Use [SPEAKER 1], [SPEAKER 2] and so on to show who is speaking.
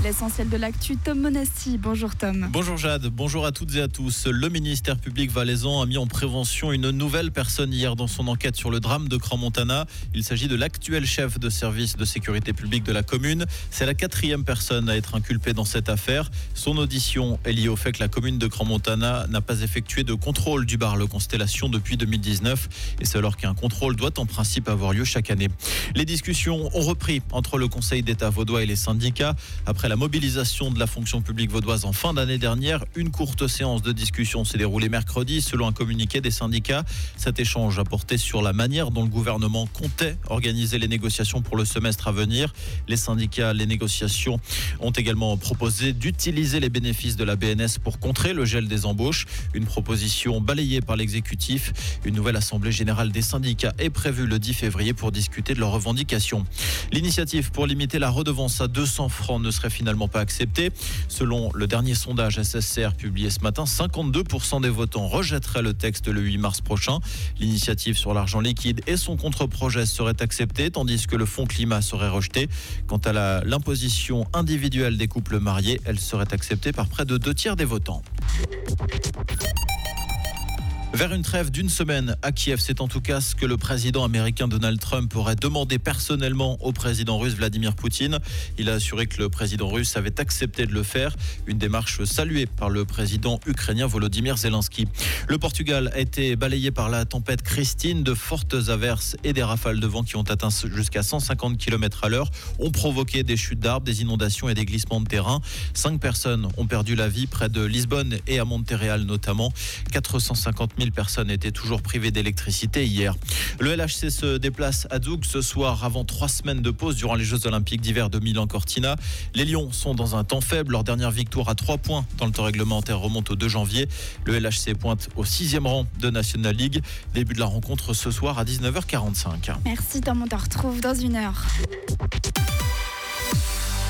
[SPEAKER 1] L'essentiel de l'actu, Tom Monassi. Bonjour Tom.
[SPEAKER 2] Bonjour Jade, bonjour à toutes et à tous. Le ministère public valaisan a mis en prévention une nouvelle personne hier dans son enquête sur le drame de Crans-Montana. Il s'agit de l'actuel chef de service de sécurité publique de la commune. C'est la 4e personne à être inculpée dans cette affaire. Son audition est liée au fait que la commune de Crans-Montana n'a pas effectué de contrôle du bar Le Constellation depuis 2019. Et c'est alors qu'un contrôle doit en principe avoir lieu chaque année. Les discussions ont repris entre le Conseil d'État vaudois et les syndicats. Après la mobilisation de la fonction publique vaudoise en fin d'année dernière, une courte séance de discussion s'est déroulée mercredi selon un communiqué des syndicats. Cet échange a porté sur la manière dont le gouvernement comptait organiser les négociations pour le semestre à venir. Les syndicats, les négociations ont également proposé d'utiliser les bénéfices de la BNS pour contrer le gel des embauches. Une proposition balayée par l'exécutif. Une nouvelle assemblée générale des syndicats est prévue le 10 février pour discuter de leurs revendications. L'initiative pour limiter la redevance à 200 francs ne serait finalement pas acceptée. Selon le dernier sondage SSR publié ce matin, 52% des votants rejetteraient le texte le 8 mars prochain. L'initiative sur l'argent liquide et son contre-projet seraient acceptés, tandis que le fonds climat serait rejeté. Quant à l'imposition individuelle des couples mariés, elle serait acceptée par près de 2/3 des votants. Vers une trêve d'une semaine à Kiev, c'est en tout cas ce que le président américain Donald Trump aurait demandé personnellement au président russe Vladimir Poutine. Il a assuré que le président russe avait accepté de le faire, une démarche saluée par le président ukrainien Volodymyr Zelensky. Le Portugal a été balayé par la tempête Christine. De fortes averses et des rafales de vent qui ont atteint jusqu'à 150 km/h ont provoqué des chutes d'arbres, des inondations et des glissements de terrain. 5 personnes ont perdu la vie près de Lisbonne et à Montréal notamment. 450 000 personnes étaient toujours privées d'électricité hier. Le LHC se déplace à Zug ce soir avant 3 semaines de pause durant les Jeux Olympiques d'hiver de Milan-Cortina. Les Lions sont dans un temps faible. Leur dernière victoire à 3 points dans le temps réglementaire remonte au 2 janvier. Le LHC pointe au 6e rang de National League. Début de la rencontre ce soir à 19h45.
[SPEAKER 1] Merci Tom, on te retrouve dans 1 heure.